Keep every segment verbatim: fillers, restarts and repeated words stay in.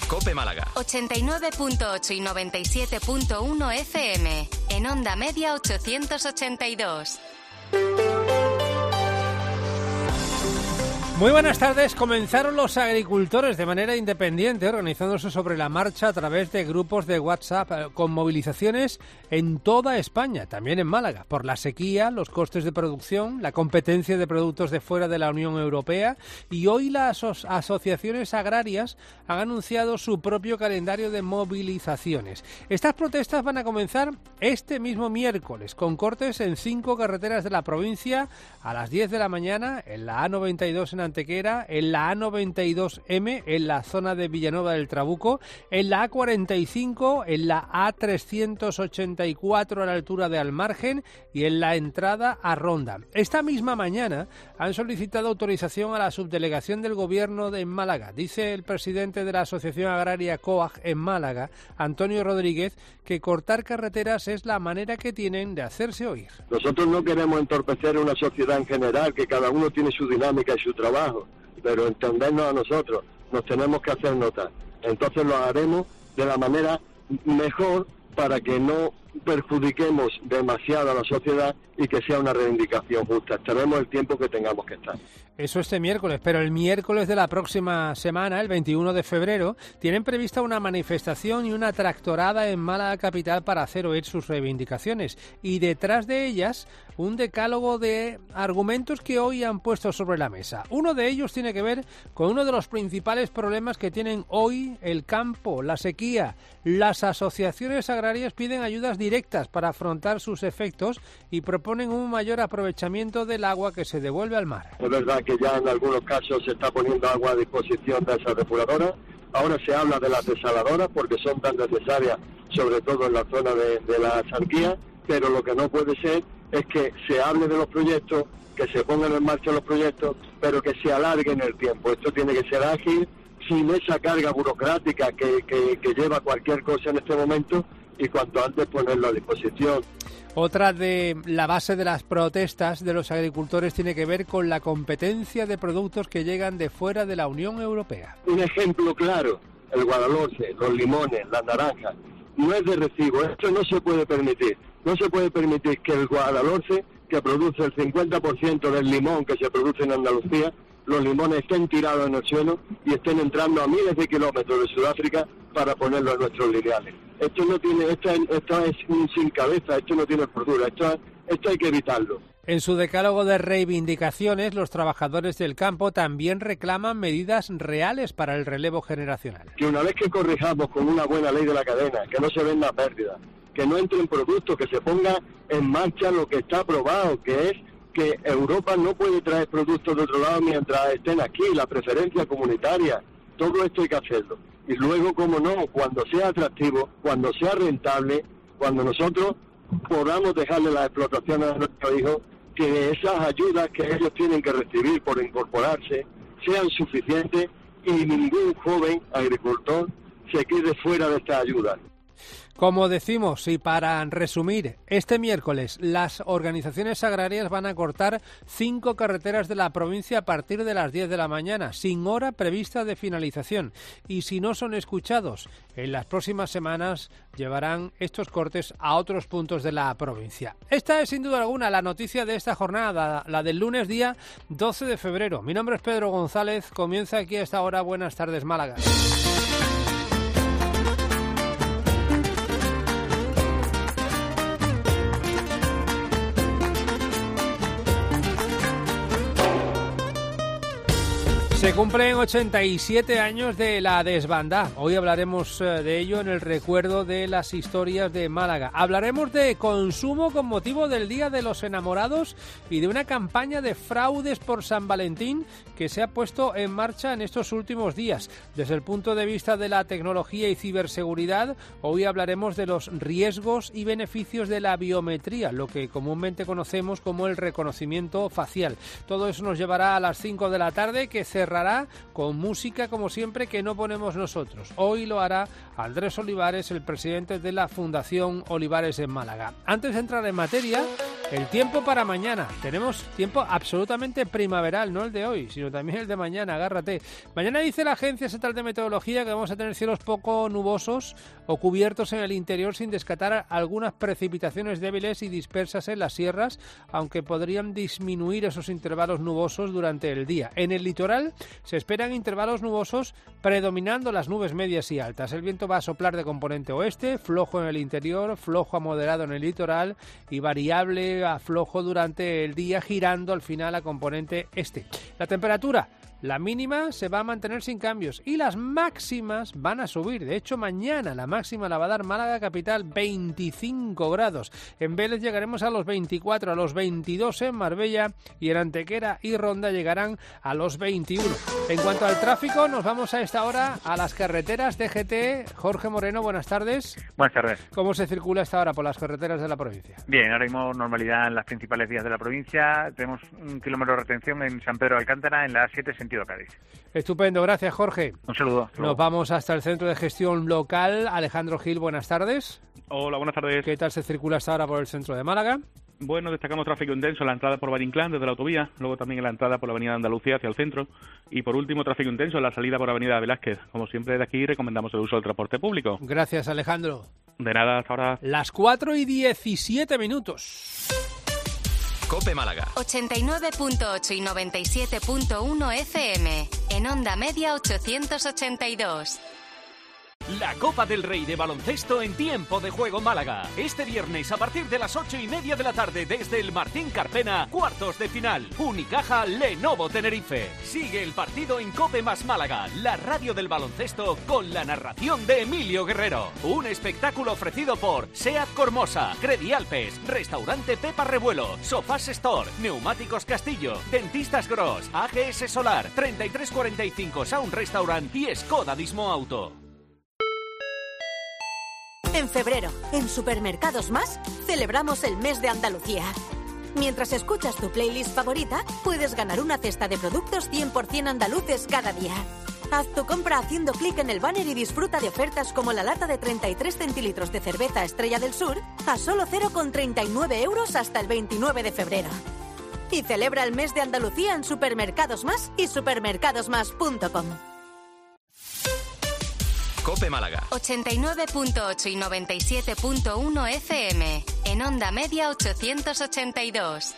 COPE Málaga. ochenta y nueve punto ocho y noventa y siete punto uno F M. En onda media ochocientos ochenta y dos. Muy buenas tardes. Comenzaron los agricultores de manera independiente, organizándose sobre la marcha a través de grupos de WhatsApp, con movilizaciones en toda España, también en Málaga, por la sequía, los costes de producción, la competencia de productos de fuera de la Unión Europea, y hoy las asociaciones agrarias han anunciado su propio calendario de movilizaciones. Estas protestas van a comenzar este mismo miércoles, con cortes en cinco carreteras de la provincia a las diez de la mañana, en la A noventa y dos en Antequera, en la A noventa y dos M, en la zona de Villanueva del Trabuco, en la A cuarenta y cinco, en la A trescientos ochenta y cuatro a la altura de Almargen y en la entrada a Ronda. Esta misma mañana han solicitado autorización a la subdelegación del Gobierno de Málaga. Dice el presidente de la Asociación Agraria COAG en Málaga, Antonio Rodríguez, que cortar carreteras es la manera que tienen de hacerse oír. Nosotros no queremos entorpecer una sociedad en general, que cada uno tiene su dinámica y su trabajo, pero entendernos a nosotros, nos tenemos que hacer notar. Entonces lo haremos de la manera mejor para que no perjudiquemos demasiado a la sociedad y que sea una reivindicación justa. Estaremos el tiempo que tengamos que estar. Eso este miércoles, pero el miércoles de la próxima semana, el veintiuno de febrero, tienen prevista una manifestación y una tractorada en Málaga capital para hacer oír sus reivindicaciones. Y detrás de ellas, un decálogo de argumentos que hoy han puesto sobre la mesa. Uno de ellos tiene que ver con uno de los principales problemas que tienen hoy el campo, la sequía. Las asociaciones agrarias piden ayudas directas para afrontar sus efectos y proponen un mayor aprovechamiento del agua que se devuelve al mar. Es verdad que ya en algunos casos se está poniendo agua a disposición de esas depuradoras. Ahora se habla de las desaladoras porque son tan necesarias, sobre todo en la zona de, de la Sarquía, pero lo que no puede ser es que se hable de los proyectos, que se pongan en marcha los proyectos, pero que se alarguen el tiempo. Esto tiene que ser ágil, sin esa carga burocrática que, que, que lleva cualquier cosa en este momento, y cuanto antes ponerlo a disposición. Otra de la base de las protestas de los agricultores tiene que ver con la competencia de productos que llegan de fuera de la Unión Europea. Un ejemplo claro, el guadalhorce, los limones, las naranjas, no es de recibo, esto no se puede permitir. No se puede permitir que el guadalhorce, que produce el cincuenta por ciento del limón que se produce en Andalucía, los limones estén tirados en el suelo y estén entrando a miles de kilómetros de Sudáfrica para ponerlos en nuestros lineales. Esto no tiene, esto es, esto es un sin cabeza, esto no tiene cordura, esto, esto hay que evitarlo. En su decálogo de reivindicaciones, los trabajadores del campo también reclaman medidas reales para el relevo generacional. Que una vez que corrijamos con una buena ley de la cadena, que no se venda pérdida, que no entren productos, que se ponga en marcha lo que está aprobado, que es que Europa no puede traer productos de otro lado mientras estén aquí, la preferencia comunitaria, todo esto hay que hacerlo. Y luego, como no, cuando sea atractivo, cuando sea rentable, cuando nosotros podamos dejarle las explotaciones a nuestros hijos, que esas ayudas que ellos tienen que recibir por incorporarse sean suficientes y ningún joven agricultor se quede fuera de estas ayudas. Como decimos, y para resumir, este miércoles las organizaciones agrarias van a cortar cinco carreteras de la provincia a partir de las diez de la mañana, sin hora prevista de finalización. Y si no son escuchados, en las próximas semanas llevarán estos cortes a otros puntos de la provincia. Esta es sin duda alguna la noticia de esta jornada, la del lunes día doce de febrero. Mi nombre es Pedro González, comienza aquí a esta hora Buenas Tardes Málaga. Se cumplen ochenta y siete años de la desbandada. Hoy hablaremos de ello en el recuerdo de las historias de Málaga. Hablaremos de consumo con motivo del Día de los Enamorados y de una campaña de fraudes por San Valentín que se ha puesto en marcha en estos últimos días. Desde el punto de vista de la tecnología y ciberseguridad, hoy hablaremos de los riesgos y beneficios de la biometría, lo que comúnmente conocemos como el reconocimiento facial. Todo eso nos llevará a las cinco de la tarde, que cerrará con música, como siempre, que no ponemos nosotros. Hoy lo hará Andrés Olivares, el presidente de la Fundación Olivares en Málaga. Antes de entrar en materia, El tiempo para mañana. Tenemos tiempo absolutamente primaveral, no el de hoy, sino también el de mañana. Agárrate. Mañana dice la Agencia Estatal de Meteorología que vamos a tener cielos poco nubosos o cubiertos en el interior, sin descartar algunas precipitaciones débiles y dispersas en las sierras, aunque podrían disminuir esos intervalos nubosos durante el día. En el litoral se esperan intervalos nubosos predominando las nubes medias y altas. El viento va a soplar de componente oeste, flojo en el interior, flojo a moderado en el litoral y variable a flojo durante el día, girando al final a componente este. La temperatura, la mínima se va a mantener sin cambios y las máximas van a subir. De hecho, mañana la máxima la va a dar Málaga capital, veinticinco grados. En Vélez llegaremos a los veinticuatro, a los veintidós en Marbella, y en Antequera y Ronda llegarán a los veintiuno. En cuanto al tráfico, nos vamos a esta hora a las carreteras de G T. Jorge Moreno, buenas tardes. Buenas tardes. ¿Cómo se circula esta hora por las carreteras de la provincia? Bien, ahora mismo normalidad en las principales vías de la provincia. Tenemos un kilómetro de retención en San Pedro de Alcántara en la A siete sentido Cádiz. Estupendo, gracias Jorge. Un saludo. Nos vamos hasta el Centro de Gestión Local. Alejandro Gil, buenas tardes. Hola, buenas tardes. ¿Qué tal se circula hasta ahora por el centro de Málaga? Bueno, destacamos tráfico intenso en la entrada por Valle-Inclán desde la autovía, luego también en la entrada por la avenida Andalucía hacia el centro y por último tráfico intenso en la salida por avenida Velázquez. Como siempre de aquí recomendamos el uso del transporte público. Gracias, Alejandro. De nada, hasta ahora. Las cuatro y diecisiete minutos. COPE Málaga. ochenta y nueve punto ocho y noventa y siete punto uno F M. En onda media ochocientos ochenta y dos. La Copa del Rey de baloncesto en Tiempo de Juego Málaga. Este viernes a partir de las ocho y media de la tarde desde el Martín Carpena, cuartos de final. Unicaja Lenovo Tenerife. Sigue el partido en Cope más Málaga, la radio del baloncesto con la narración de Emilio Guerrero. Un espectáculo ofrecido por SEAT Cormosa, Credi Alpes, Restaurante Pepa Revuelo, Sofás Store, Neumáticos Castillo, Dentistas Gross, A G S Solar, treinta y tres cuarenta y cinco Sound Restaurant y Skoda Dismo Auto. En febrero, en Supermercados Más, celebramos el mes de Andalucía. Mientras escuchas tu playlist favorita, puedes ganar una cesta de productos cien por ciento andaluces cada día. Haz tu compra haciendo clic en el banner y disfruta de ofertas como la lata de treinta y tres centilitros de cerveza Estrella del Sur a solo cero coma treinta y nueve euros hasta el veintinueve de febrero. Y celebra el mes de Andalucía en Supermercados Más y supermercados más punto com. COPE Málaga. ochenta y nueve punto ocho y noventa y siete punto uno F M. En onda media ochocientos ochenta y dos.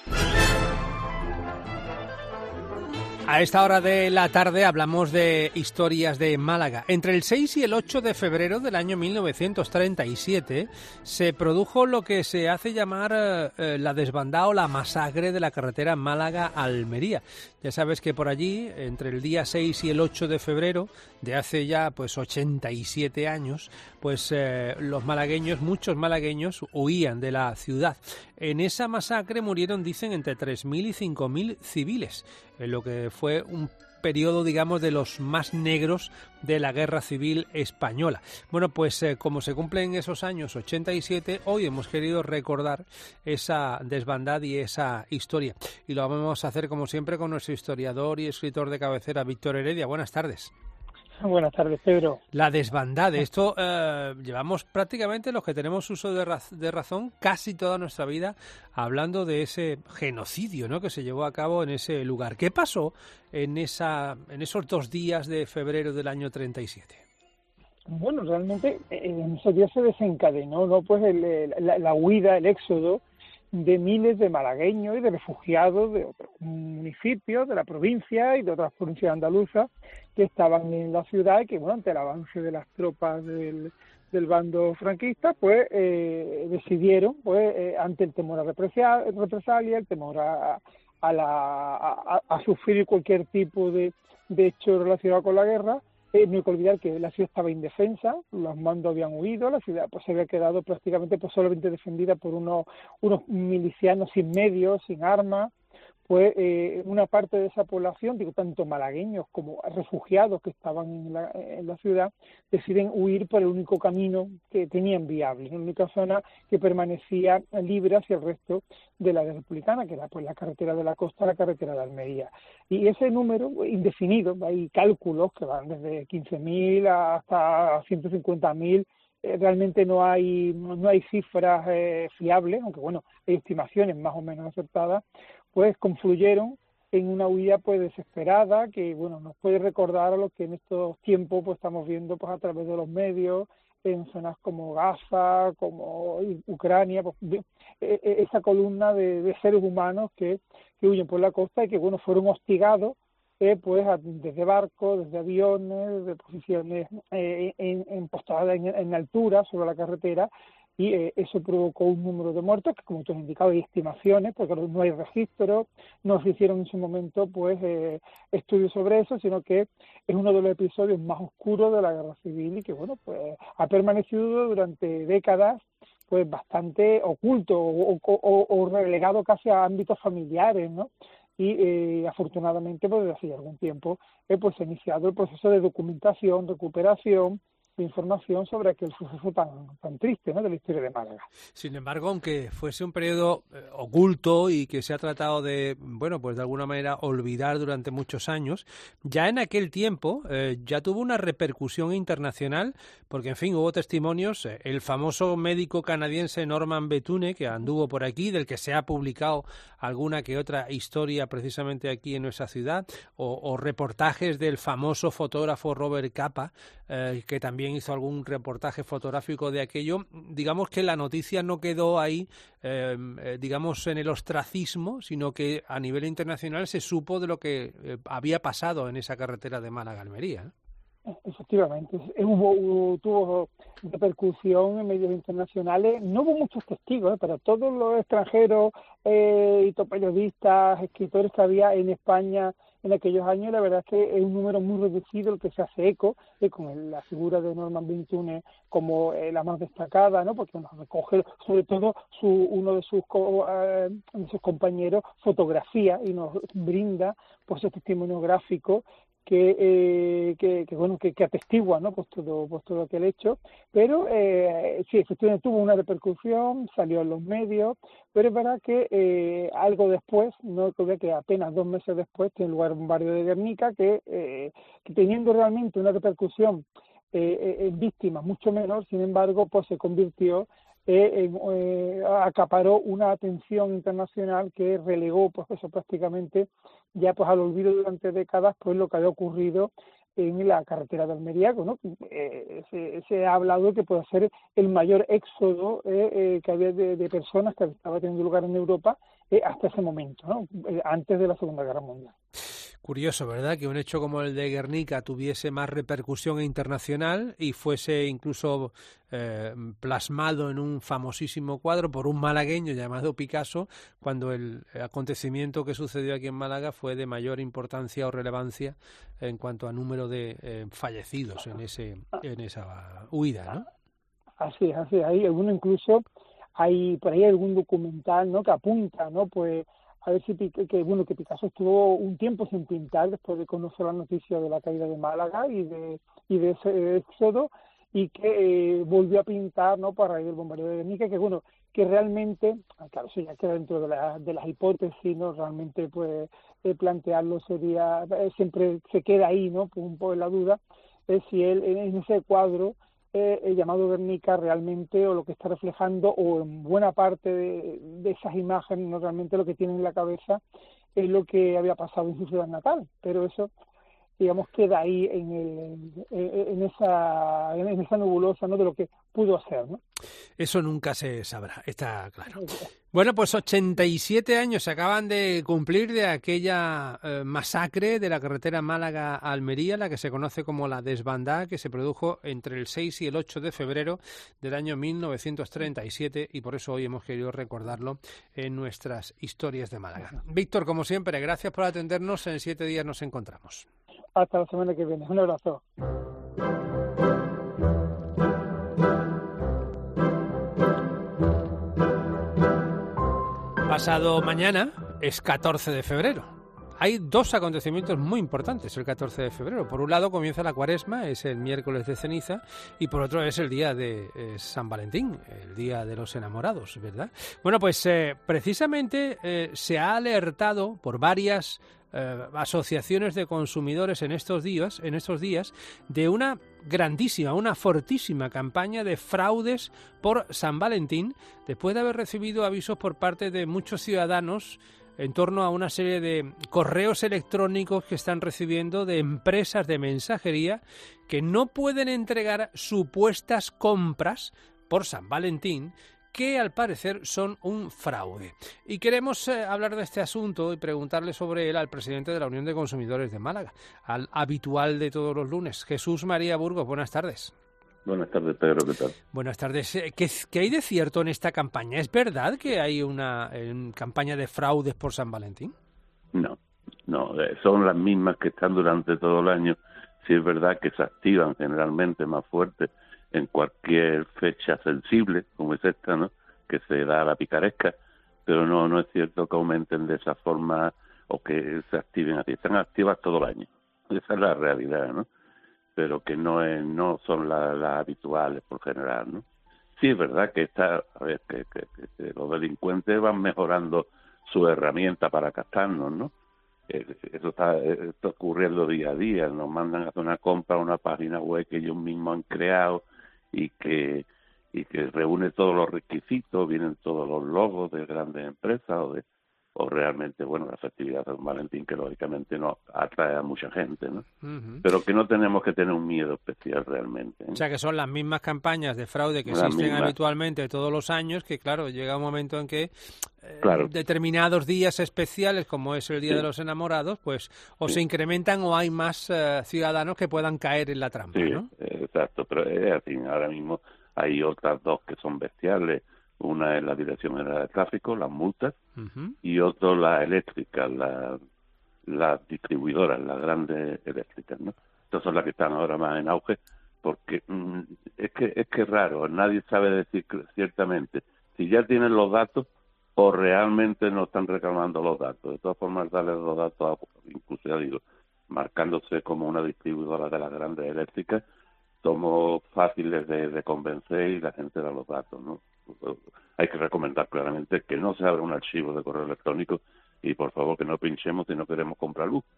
A esta hora de la tarde hablamos de historias de Málaga. Entre el seis y el ocho de febrero del año mil novecientos treinta y siete se produjo lo que se hace llamar eh, la desbandada o la masacre de la carretera Málaga-Almería. Ya sabes que por allí, entre el día seis y el ocho de febrero de hace ya pues ochenta y siete años, pues eh, los malagueños, muchos malagueños, huían de la ciudad. En esa masacre murieron, dicen, entre tres mil y cinco mil civiles, en lo que fue un periodo, digamos, de los más negros de la Guerra Civil Española. Bueno, pues eh, como se cumplen esos años ochenta y siete, hoy hemos querido recordar esa desbandada y esa historia. Y lo vamos a hacer, como siempre, con nuestro historiador y escritor de cabecera, Víctor Heredia. Buenas tardes. Buenas tardes, Pedro. La desbandada, esto eh, llevamos prácticamente los que tenemos uso de, raz- de razón casi toda nuestra vida hablando de ese genocidio, ¿no?, que se llevó a cabo en ese lugar. ¿Qué pasó en esa en esos dos días de febrero del año treinta y siete? Bueno, realmente en esos días se desencadenó, ¿no?, pues el, el, la, la huida, el éxodo de miles de malagueños y de refugiados de otros municipios de la provincia y de otras provincias andaluzas que estaban en la ciudad y que, bueno, ante el avance de las tropas del, del bando franquista, pues eh, decidieron, pues eh, ante el temor a represalia, represalia el temor a, a, la, a, a sufrir cualquier tipo de, de hecho relacionado con la guerra. Eh, no hay que olvidar que la ciudad estaba indefensa, los mandos habían huido, la ciudad pues se había quedado prácticamente pues solamente defendida por unos, unos milicianos sin medios, sin armas. Pues eh, una parte de esa población, digo, tanto malagueños como refugiados que estaban en la, en la ciudad, deciden huir por el único camino que tenían viable, la única zona que permanecía libre hacia el resto de la republicana, que era pues la carretera de la costa, la carretera de Almería. Y ese número indefinido, hay cálculos que van desde quince mil hasta ciento cincuenta mil eh, realmente no hay no hay cifras eh, fiables, aunque bueno, hay estimaciones más o menos acertadas, pues confluyeron en una huida pues desesperada que bueno nos puede recordar a lo que en estos tiempos pues estamos viendo pues a través de los medios en zonas como Gaza, como Ucrania, pues, esa columna de, de seres humanos que, que huyen por la costa y que bueno fueron hostigados eh, pues desde barcos, desde aviones, desde posiciones eh, en, en postadas en, en altura sobre la carretera, y eh, eso provocó un número de muertos que, como tú has indicado, hay estimaciones porque no hay registros, no se hicieron en su momento pues eh, estudios sobre eso, sino que es uno de los episodios más oscuros de la guerra civil y que bueno pues ha permanecido durante décadas pues bastante oculto o, o, o relegado casi a ámbitos familiares, ¿no? Y eh, afortunadamente pues desde hace algún tiempo eh, pues se ha iniciado el proceso de documentación, recuperación de información sobre aquel suceso tan tan triste, ¿no?, de la historia de Málaga. Sin embargo, aunque fuese un periodo eh, oculto y que se ha tratado de, bueno, pues de alguna manera olvidar durante muchos años, ya en aquel tiempo eh, ya tuvo una repercusión internacional, porque en fin, hubo testimonios, eh, el famoso médico canadiense Norman Bethune, que anduvo por aquí, del que se ha publicado alguna que otra historia precisamente aquí en nuestra ciudad, o, o reportajes del famoso fotógrafo Robert Capa, eh, que también hizo algún reportaje fotográfico de aquello. Digamos que la noticia no quedó ahí, eh, eh, digamos, en el ostracismo, sino que a nivel internacional se supo de lo que eh, había pasado en esa carretera de Málaga-Almería, ¿no? Efectivamente, hubo, hubo tuvo repercusión en medios internacionales, no hubo muchos testigos, ¿eh? Pero todos los extranjeros eh, y periodistas, escritores que había en España en aquellos años, la verdad es que es un número muy reducido el que se hace eco, eh, con el, la figura de Norman Bethune como eh, la más destacada, ¿no? Porque nos recoge sobre todo su, uno de sus, co, eh, de sus compañeros fotografía y nos brinda pues ese testimonio gráfico que, eh, que, que bueno que, que atestigua, ¿no?, pues todo pues todo aquel hecho, pero eh, sí, efectivamente tuvo una repercusión, salió en los medios, pero es verdad que eh, algo después, no creo que apenas dos meses después, tiene lugar un barrio de Guernica que, eh, que teniendo realmente una repercusión eh, en víctimas mucho menor, sin embargo, pues se convirtió Eh, eh, acaparó una atención internacional que relegó pues eso prácticamente ya pues al olvido durante décadas pues lo que había ocurrido en la carretera de Almería, ¿no? Eh, se, se ha hablado que puede ser el mayor éxodo eh, eh, que había de, de personas que estaba teniendo lugar en Europa eh, hasta ese momento, ¿no?, eh, antes de la Segunda Guerra Mundial. Curioso, ¿verdad?, que un hecho como el de Guernica tuviese más repercusión internacional y fuese incluso eh, plasmado en un famosísimo cuadro por un malagueño llamado Picasso, cuando el acontecimiento que sucedió aquí en Málaga fue de mayor importancia o relevancia en cuanto a número de eh, fallecidos en ese en esa huida, ¿no? Así es, así es. Hay alguno incluso, hay por ahí algún documental, ¿no?, que apunta, ¿no?, pues a ver si que bueno que Picasso estuvo un tiempo sin pintar después de conocer la noticia de la caída de Málaga y de y de ese éxodo, y que eh, volvió a pintar, ¿no?, para raíz del bombardeo de Guernica, que bueno que realmente, claro, eso ya queda dentro de, la, de las hipótesis, ¿no?, realmente pues eh, plantearlo sería eh, siempre se queda ahí, ¿no?, pues un poco en la duda es si él en ese cuadro Eh, llamado Guernica realmente, o lo que está reflejando, o en buena parte de, de esas imágenes, no realmente lo que tiene en la cabeza es lo que había pasado en su ciudad natal, pero eso, digamos, queda ahí en, el, en esa en esa nebulosa, ¿no?, de lo que pudo hacer, ¿no? Eso nunca se sabrá, está claro. Bueno, pues ochenta y siete años se acaban de cumplir de aquella eh, masacre de la carretera Málaga-Almería, la que se conoce como la desbandada, que se produjo entre el seis y el ocho de febrero del año mil novecientos treinta y siete, y por eso hoy hemos querido recordarlo en nuestras historias de Málaga. Víctor, como siempre, gracias por atendernos. En siete días nos encontramos. Hasta la semana que viene. Un abrazo. Pasado mañana es catorce de febrero. Hay dos acontecimientos muy importantes el catorce de febrero. Por un lado comienza la Cuaresma, es el miércoles de ceniza, y por otro es el día de eh, San Valentín, el día de los enamorados, ¿verdad? Bueno, pues eh, precisamente eh, se ha alertado por varias eh, asociaciones de consumidores en estos días, en estos días, de una grandísima, una fortísima campaña de fraudes por San Valentín, después de haber recibido avisos por parte de muchos ciudadanos en torno a una serie de correos electrónicos que están recibiendo de empresas de mensajería que no pueden entregar supuestas compras por San Valentín, que al parecer son un fraude. Y queremos eh, hablar de este asunto y preguntarle sobre él al presidente de la Unión de Consumidores de Málaga, al habitual de todos los lunes, Jesús María Burgos. Buenas tardes. Buenas tardes, Pedro, ¿qué tal? Buenas tardes. ¿Qué, qué hay de cierto en esta campaña? ¿Es verdad que hay una en, campaña de fraudes por San Valentín? No, no, eh, son las mismas que están durante todo el año. Sí es verdad que se activan generalmente más fuerte en cualquier fecha sensible, como es esta, ¿no?, que se da a la picaresca, pero no, no es cierto que aumenten de esa forma o que se activen así. Están activas todo el año. Esa es la realidad, ¿no? Pero que no es, no son las, las habituales por general, ¿no? Sí es verdad que está, a ver, que, que, que, que los delincuentes van mejorando su herramienta para captarnos, ¿no? Eh, eso está, está ocurriendo día a día. Nos mandan a hacer una compra a una página web que ellos mismos han creado y que y que reúne todos los requisitos, vienen todos los logos de grandes empresas o de o realmente, bueno, la festividad de San Valentín, que lógicamente no atrae a mucha gente, ¿no? Uh-huh. Pero que no tenemos que tener un miedo especial realmente, ¿eh? O sea, que son las mismas campañas de fraude que las existen mismas. Habitualmente todos los años, que claro, llega un momento en que eh, claro. determinados días especiales, como es el Día sí. de los Enamorados, pues o sí. se incrementan o hay más uh, ciudadanos que puedan caer en la trampa, sí, ¿no? Exacto, pero es así. Ahora mismo hay otras dos que son bestiales. Una es la Dirección General de Tráfico, las multas, uh-huh. y otro la eléctrica, las la distribuidoras, las grandes eléctricas, ¿no? Estas son las que están ahora más en auge, porque mm, es que es que es raro, nadie sabe decir ciertamente si ya tienen los datos o realmente no están reclamando los datos. De todas formas, darles los datos, incluso ya digo, marcándose como una distribuidora de las grandes eléctricas, somos fáciles de, de convencer y la gente da los datos, ¿no? Hay que recomendar claramente que no se abra un archivo de correo electrónico y por favor que no pinchemos si no queremos comprar luz.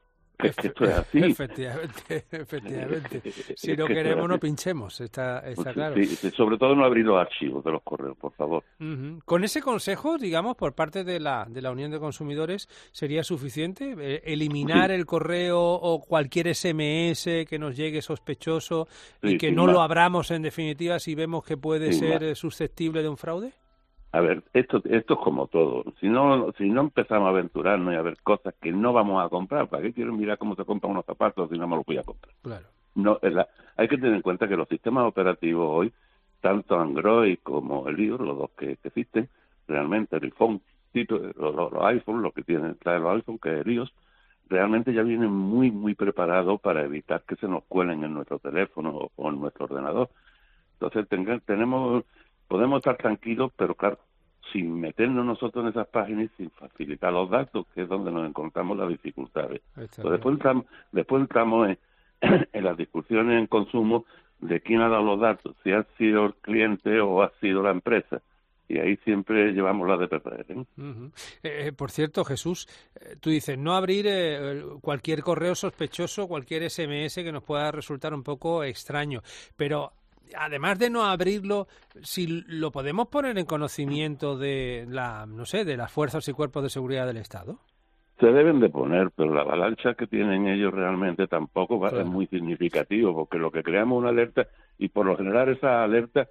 Es que esto es así. Efectivamente, efectivamente. Si es no que queremos, no pinchemos, está, está pues, claro. Sí, sí, sobre todo no abrir los archivos de los correos, por favor. Uh-huh. Con ese consejo, digamos, por parte de la de la Unión de Consumidores, ¿sería suficiente eh, eliminar sí. el correo o cualquier ese eme ese que nos llegue sospechoso sí, y que no más. lo abramos en definitiva si vemos que puede sin ser más. susceptible de un fraude? A ver, esto esto es como todo. Si no si no empezamos a aventurarnos y a ver cosas que no vamos a comprar, ¿para qué quiero mirar cómo se compran unos zapatos si no me los voy a comprar? Claro. No, la, hay que tener en cuenta que los sistemas operativos hoy, tanto Android como el iOS, los dos que, que existen, realmente el iPhone, los, los, los iPhone, los que tienen trae los iPhone, que es el iOS, realmente ya vienen muy, muy preparados para evitar que se nos cuelen en nuestro teléfono o, o en nuestro ordenador. Entonces, tenga, tenemos... podemos estar tranquilos, pero claro, sin meternos nosotros en esas páginas y sin facilitar los datos, que es donde nos encontramos las dificultades. Entonces, después entramos, después entramos en, en las discusiones en consumo de quién ha dado los datos, si ha sido el cliente o ha sido la empresa. Y ahí siempre llevamos la de perder, ¿eh? Uh-huh. Eh, por cierto, Jesús, eh, tú dices, no abrir eh, cualquier correo sospechoso, cualquier ese eme ese que nos pueda resultar un poco extraño, pero además de no abrirlo, si lo podemos poner en conocimiento de la, no sé, de las fuerzas y cuerpos de seguridad del Estado. Se deben de poner, pero la avalancha que tienen ellos realmente tampoco va, claro. es muy significativo, porque lo que creamos una alerta, y por lo general esa alerta,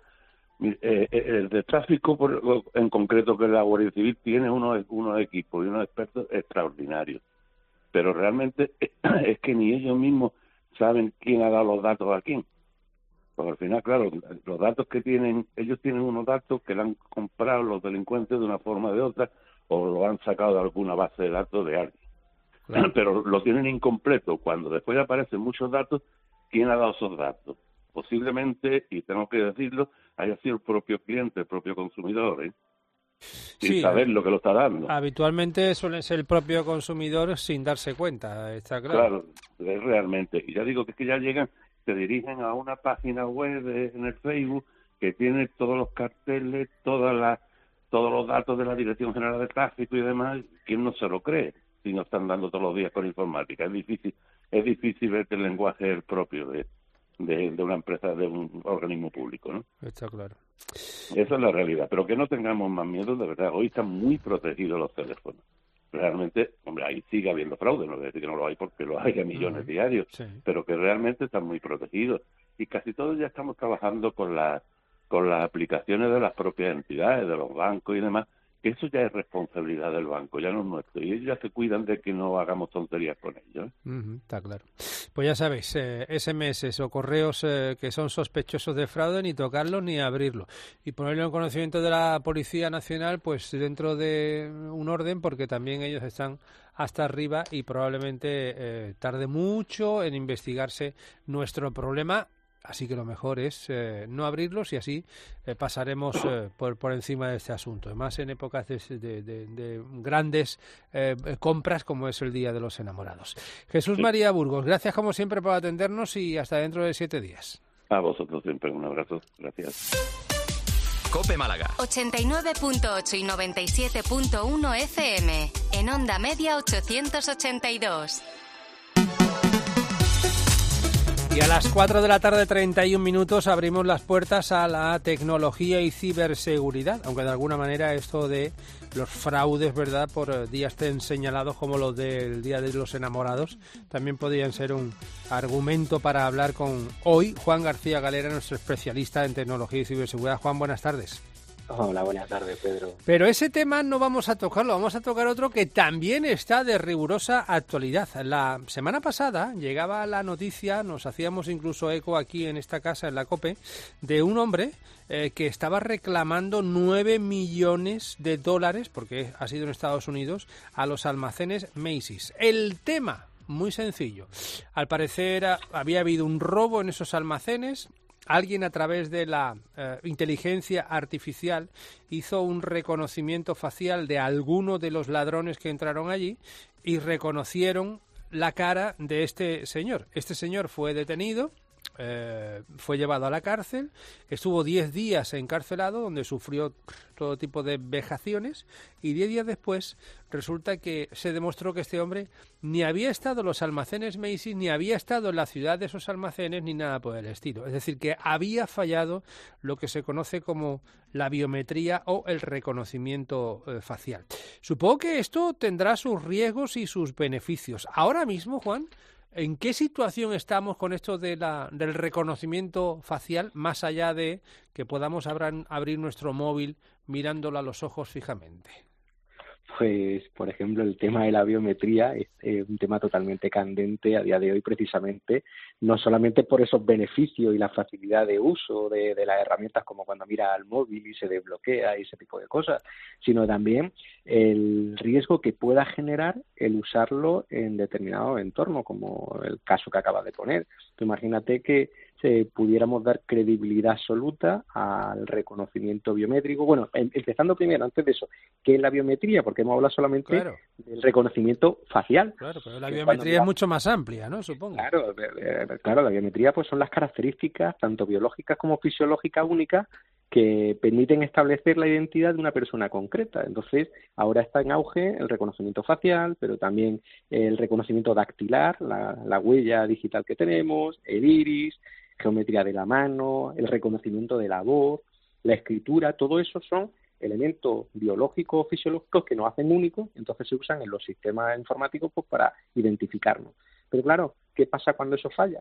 eh, el de tráfico por, en concreto, que es la Guardia Civil, tiene unos, unos equipos y unos expertos extraordinarios, pero realmente es que ni ellos mismos saben quién ha dado los datos a quién. Porque al final, claro, los datos que tienen, ellos tienen unos datos que le han comprado los delincuentes de una forma o de otra, o lo han sacado de alguna base de datos de alguien. Claro. Pero lo tienen incompleto. Cuando después aparecen muchos datos, ¿quién ha dado esos datos? Posiblemente, y tengo que decirlo, haya sido el propio cliente, el propio consumidor, ¿eh? Sin sí, saber lo que lo está dando. Habitualmente suele ser el propio consumidor sin darse cuenta, está claro. Claro, es realmente. Y ya digo que es que ya llegan, se dirigen a una página web de, en el Facebook que tiene todos los carteles, todas las, todos los datos de la Dirección General de Tráfico y demás. ¿Quién no se lo cree? si nos están dando todos los días con informática. Es difícil, es difícil ver que el lenguaje es el propio de, de, de una empresa, de un organismo público, ¿no? Está claro. Esa es la realidad, pero que no tengamos más miedo, de verdad. Hoy están muy protegidos los teléfonos. Realmente, hombre, ahí sigue habiendo fraude, no voy a decir que no lo hay porque lo hay a millones uh-huh. diarios, sí. pero que realmente están muy protegidos. Y casi todos ya estamos trabajando con, la, con las aplicaciones de las propias entidades, de los bancos y demás, que eso ya es responsabilidad del banco, ya no es nuestro, y ellos ya se cuidan de que no hagamos tonterías con ellos. ¿eh? Uh-huh, está claro. Pues ya sabéis, eh, ese eme ese o correos eh, que son sospechosos de fraude, ni tocarlos ni abrirlos. Y ponerlo en conocimiento de la Policía Nacional, pues dentro de un orden, porque también ellos están hasta arriba y probablemente eh, tarde mucho en investigarse nuestro problema. Así que lo mejor es eh, no abrirlos y así eh, pasaremos eh, por, por encima de este asunto. Además, en épocas de, de, de, de grandes eh, compras como es el Día de los Enamorados. Jesús María Burgos, gracias como siempre por atendernos y hasta dentro de siete días. A vosotros siempre un abrazo. Gracias. COPE Málaga. ochenta y nueve punto ocho y noventa y siete punto uno F M. En onda media ochocientos ochenta y dos. Y a las cuatro de la tarde, treinta y un minutos, abrimos las puertas a la tecnología y ciberseguridad, aunque de alguna manera esto de los fraudes, ¿verdad?, por días tan señalados como los del Día de los Enamorados, también podrían ser un argumento para hablar con hoy Juan García Galera, nuestro especialista en tecnología y ciberseguridad. Juan, buenas tardes. Hola, buenas tardes, Pedro. Pero ese tema no vamos a tocarlo, vamos a tocar otro que también está de rigurosa actualidad. La semana pasada llegaba la noticia, nos hacíamos incluso eco aquí en esta casa, en la COPE, de un hombre eh, que estaba reclamando nueve millones de dólares, porque ha sido en Estados Unidos, a los almacenes Macy's. El tema, muy sencillo. Al parecer había habido un robo en esos almacenes. Alguien a través de la eh, inteligencia artificial hizo un reconocimiento facial de alguno de los ladrones que entraron allí y reconocieron la cara de este señor. Este señor fue detenido, eh, fue llevado a la cárcel, estuvo diez días encarcelado donde sufrió todo tipo de vejaciones y diez días después resulta que se demostró que este hombre ni había estado en los almacenes Macy's, ni había estado en la ciudad de esos almacenes, ni nada por el estilo. Es decir, que había fallado lo que se conoce como la biometría o el reconocimiento eh, facial. Supongo que esto tendrá sus riesgos y sus beneficios. Ahora mismo, Juan, ¿en qué situación estamos con esto de la, del reconocimiento facial, más allá de que podamos abran, abrir nuestro móvil mirándolo a los ojos fijamente? Pues, por ejemplo, el tema de la biometría es eh, un tema totalmente candente a día de hoy, precisamente, no solamente por esos beneficios y la facilidad de uso de, de las herramientas, como cuando mira al móvil y se desbloquea y ese tipo de cosas, sino también el riesgo que pueda generar el usarlo en determinado entorno, como el caso que acabas de poner. Tú imagínate que eh, pudiéramos dar credibilidad absoluta al reconocimiento biométrico. Bueno, em, empezando primero, antes de eso, ¿qué es la biometría? Porque hemos hablado solamente claro. del reconocimiento facial. Claro, pero la biometría es mucho más amplia, ¿no? Supongo. Claro, eh, claro, la biometría pues son las características, tanto biológicas como fisiológicas únicas, que permiten establecer la identidad de una persona concreta. Entonces, ahora está en auge el reconocimiento facial, pero también el reconocimiento dactilar, la, la huella digital que tenemos, el iris, geometría de la mano, el reconocimiento de la voz, la escritura, todo eso son elementos biológicos o fisiológicos que nos hacen únicos, entonces se usan en los sistemas informáticos pues, para identificarnos. Pero claro, ¿qué pasa cuando eso falla?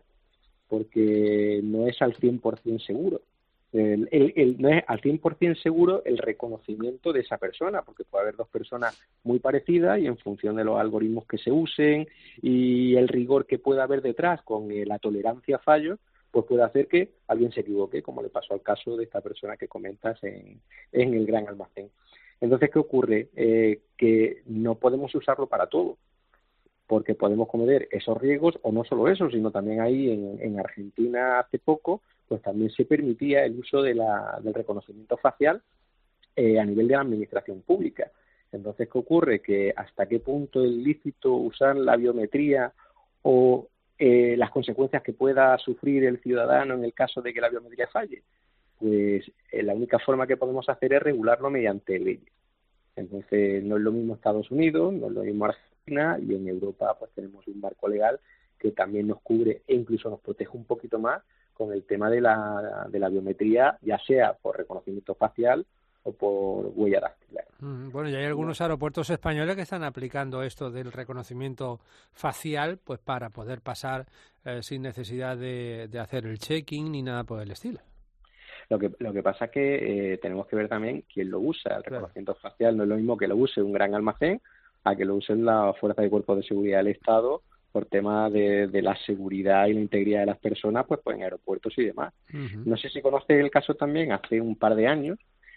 Porque no es al cien por ciento seguro. El, el, el, no es al cien por ciento seguro el reconocimiento de esa persona, porque puede haber dos personas muy parecidas y en función de los algoritmos que se usen y el rigor que pueda haber detrás con eh, la tolerancia a fallos, pues puede hacer que alguien se equivoque, como le pasó al caso de esta persona que comentas en, en el gran almacén. Entonces, ¿qué ocurre? Eh, que no podemos usarlo para todo, porque podemos cometer esos riesgos, o no solo eso, sino también ahí en, en Argentina hace poco, pues también se permitía el uso de la, del reconocimiento facial eh, a nivel de la administración pública. Entonces, ¿qué ocurre? Que hasta qué punto es lícito usar la biometría o eh, las consecuencias que pueda sufrir el ciudadano en el caso de que la biometría falle. Pues eh, la única forma que podemos hacer es regularlo mediante leyes. Entonces, no es lo mismo Estados Unidos, no es lo mismo Argentina, y en Europa pues tenemos un marco legal que también nos cubre e incluso nos protege un poquito más con el tema de la, de la biometría, ya sea por reconocimiento facial o por huella dactilar. Bueno, y hay algunos aeropuertos españoles que están aplicando esto del reconocimiento facial pues para poder pasar eh, sin necesidad de, de hacer el check-in ni nada por el estilo. Lo que, lo que pasa es que eh, tenemos que ver también quién lo usa. El reconocimiento claro. facial no es lo mismo que lo use un gran almacén a que lo usen la Fuerza de Cuerpos de Seguridad del Estado por tema de, de la seguridad y la integridad de las personas, pues, pues en aeropuertos y demás. Uh-huh. No sé si conoce el caso también, hace un par de años,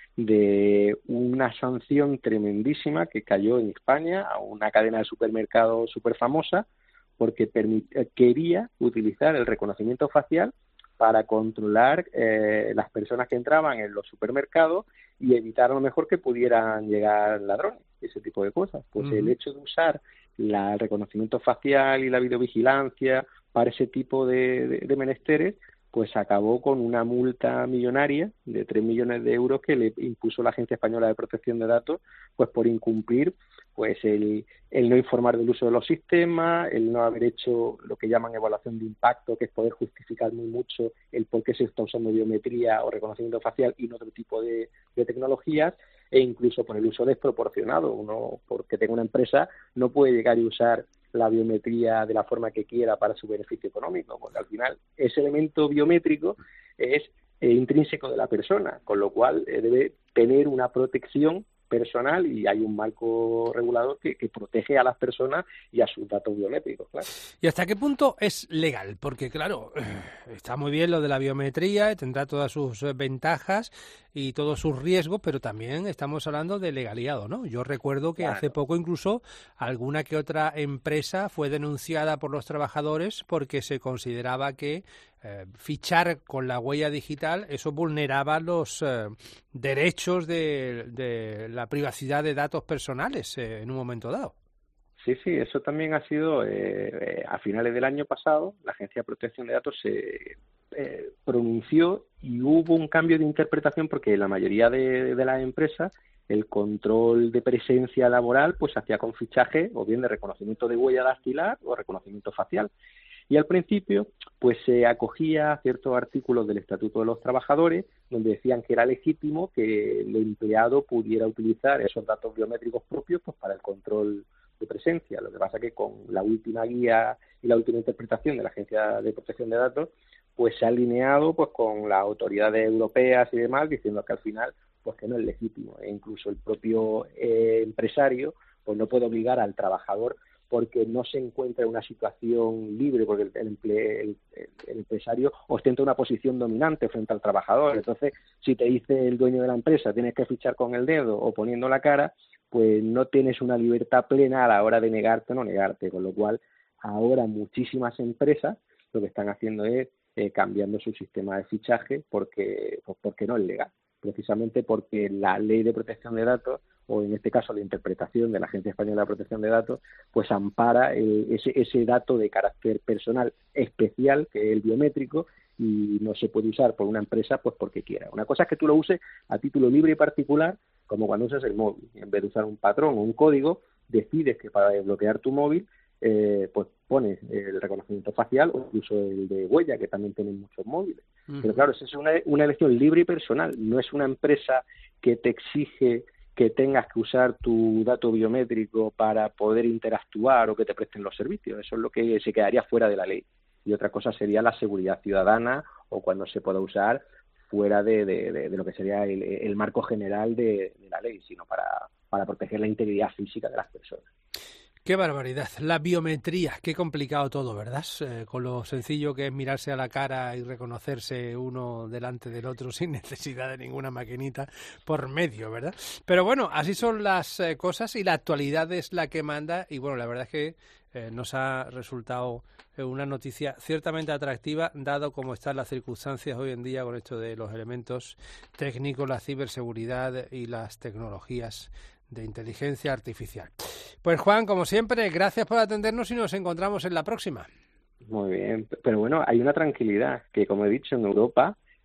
de una sanción tremendísima que cayó en España a una cadena de supermercados súper famosa porque permit- quería utilizar el reconocimiento facial para controlar eh, las personas que entraban en los supermercados y evitar a lo mejor que pudieran llegar ladrones, ese tipo de cosas. Pues uh-huh. el hecho de usar la, el reconocimiento facial y la videovigilancia para ese tipo de, de, de menesteres, pues acabó con una multa millonaria de tres millones de euros que le impuso la Agencia Española de Protección de Datos, pues por incumplir pues el, el no informar del uso de los sistemas, el no haber hecho lo que llaman evaluación de impacto, que es poder justificar muy mucho el por qué se está usando biometría o reconocimiento facial y no otro tipo de, de tecnologías, e incluso por el uso desproporcionado. Uno, porque tenga una empresa, no puede llegar y usar la biometría de la forma que quiera para su beneficio económico, porque al final ese elemento biométrico es eh, intrínseco de la persona, con lo cual eh, debe tener una protección personal y hay un marco regulador que, que protege a las personas y a sus datos biométricos, claro. ¿Y hasta qué punto es legal? Porque, claro, está muy bien lo de la biometría, tendrá todas sus ventajas y todos sus riesgos, pero también estamos hablando de legalidad, ¿no? Yo recuerdo que claro. hace poco incluso alguna que otra empresa fue denunciada por los trabajadores porque se consideraba que eh, fichar con la huella digital, eso vulneraba los eh, derechos de, de la privacidad de datos personales eh, en un momento dado. Sí, sí, eso también ha sido, eh, eh, a finales del año pasado, la Agencia de Protección de Datos se eh, pronunció y hubo un cambio de interpretación porque la mayoría de, de las empresas, el control de presencia laboral, pues hacía con fichaje o bien de reconocimiento de huella dactilar o reconocimiento facial. Y al principio, pues se acogía a ciertos artículos del Estatuto de los Trabajadores, donde decían que era legítimo que el empleado pudiera utilizar esos datos biométricos propios pues para el control de presencia. Lo que pasa que con la última guía y la última interpretación de la Agencia de Protección de Datos, pues se ha alineado pues con las autoridades europeas y demás, diciendo que al final pues que no es legítimo. E incluso el propio eh, empresario pues no puede obligar al trabajador porque no se encuentra en una situación libre, porque el, el, emple, el, el empresario ostenta una posición dominante frente al trabajador. Entonces, si te dice el dueño de la empresa, tienes que fichar con el dedo o poniendo la cara, pues no tienes una libertad plena a la hora de negarte o no negarte, con lo cual ahora muchísimas empresas lo que están haciendo es eh, cambiando su sistema de fichaje porque, pues porque no es legal, precisamente porque la Ley de Protección de Datos, o en este caso la interpretación de la Agencia Española de Protección de Datos, pues ampara el, ese, ese dato de carácter personal especial, que es el biométrico, y no se puede usar por una empresa pues porque quiera. Una cosa es que tú lo uses a título libre y particular, como cuando usas el móvil. En vez de usar un patrón o un código, decides que para desbloquear tu móvil eh, pues pones el reconocimiento facial o incluso el de huella, que también tienen muchos móviles. Uh-huh. Pero claro, eso es una, una elección libre y personal, no es una empresa que te exige que tengas que usar tu dato biométrico para poder interactuar o que te presten los servicios. Eso es lo que se quedaría fuera de la ley. Y otra cosa sería la seguridad ciudadana o cuando se pueda usar fuera de, de, de, de lo que sería el, el marco general de, de la ley, sino para, para proteger la integridad física de las personas. Qué barbaridad. La biometría, qué complicado todo, ¿verdad? Eh, con lo sencillo que es mirarse a la cara y reconocerse uno delante del otro sin necesidad de ninguna maquinita por medio, ¿verdad? Pero bueno, así son las eh, cosas y la actualidad es la que manda y bueno, la verdad es que eh, nos ha resultado eh, una noticia ciertamente atractiva, dado cómo están las circunstancias hoy en día con esto de los elementos técnicos, la ciberseguridad y las tecnologías de inteligencia artificial. Pues Juan, como siempre, gracias por atendernos y nos encontramos en la próxima. Muy bien, pero bueno, hay una tranquilidad, que como he dicho, en Europa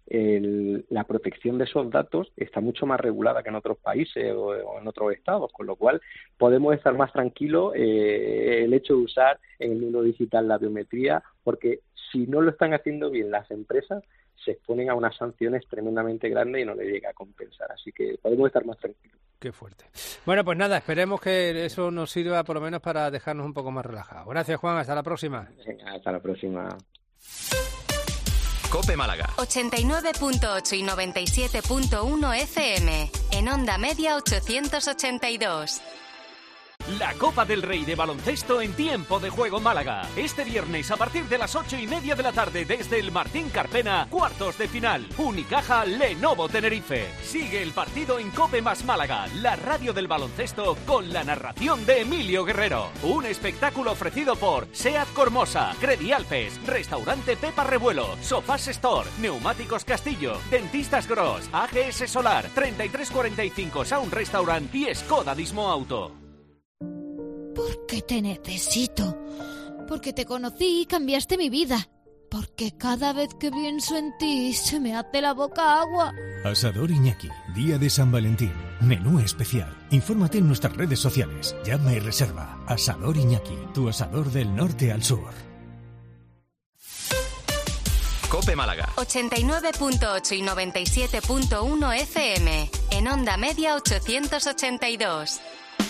el, la protección de esos datos está mucho más regulada que en otros países o, o en otros estados, con lo cual podemos estar más tranquilos eh, el hecho de usar en el mundo digital la biometría, porque si no lo están haciendo bien las empresas, se exponen a unas sanciones tremendamente grandes y no le llega a compensar. Así que podemos estar más tranquilos. Qué fuerte. Bueno, pues nada, esperemos que eso nos sirva por lo menos para dejarnos un poco más relajados. Gracias, Juan. Hasta la próxima. Venga, hasta la próxima. COPE Málaga. ochenta y nueve punto ocho y noventa y siete punto uno F M. En onda media ochocientos ochenta y dos. La Copa del Rey de baloncesto en Tiempo de Juego Málaga. Este viernes a partir de las ocho y media de la tarde desde el Martín Carpena, cuartos de final. Unicaja Lenovo Tenerife. Sigue el partido en Cope más Málaga, la radio del baloncesto con la narración de Emilio Guerrero. Un espectáculo ofrecido por SEAT Cormosa, Credialpes, Restaurante Pepa Revuelo, Sofás Store, Neumáticos Castillo, Dentistas Gross, A G S Solar, treinta y tres cuarenta y cinco Sound Restaurant y Skoda Dismo Auto. Porque te necesito. Porque te conocí y cambiaste mi vida. Porque cada vez que pienso en ti se me hace la boca agua. Asador Iñaki, día de San Valentín. Menú especial. Infórmate en nuestras redes sociales. Llama y reserva. Asador Iñaki, tu asador del norte al sur. COPE Málaga. ochenta y nueve punto ocho y noventa y siete punto uno F M. En onda media ochocientos ochenta y dos.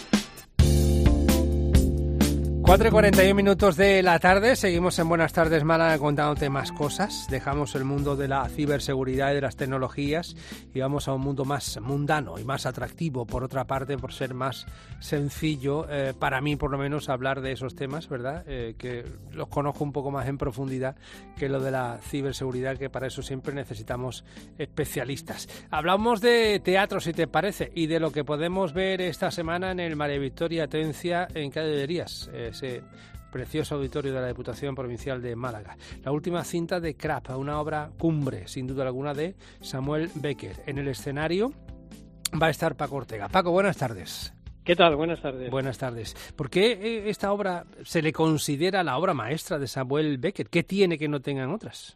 cuatro y cuarenta y uno minutos de la tarde, seguimos en Buenas Tardes Málaga contándote más cosas. Dejamos el mundo de la ciberseguridad y de las tecnologías y vamos a un mundo más mundano y más atractivo, por otra parte, por ser más sencillo, eh, para mí por lo menos, hablar de esos temas, ¿verdad? Eh, que los conozco un poco más en profundidad que lo de la ciberseguridad, que para eso siempre necesitamos especialistas. Hablamos de teatro, si te parece, y de lo que podemos ver esta semana en el María Victoria Atencia en Calle de Herías, eh, ese precioso auditorio de la Diputación Provincial de Málaga. La última cinta de Crap, una obra cumbre, sin duda alguna, de Samuel Beckett. En el escenario va a estar Paco Ortega. Paco, buenas tardes. ¿Qué tal? Buenas tardes. Buenas tardes. ¿Por qué esta obra se le considera la obra maestra de Samuel Beckett? ¿Qué tiene que no tengan otras?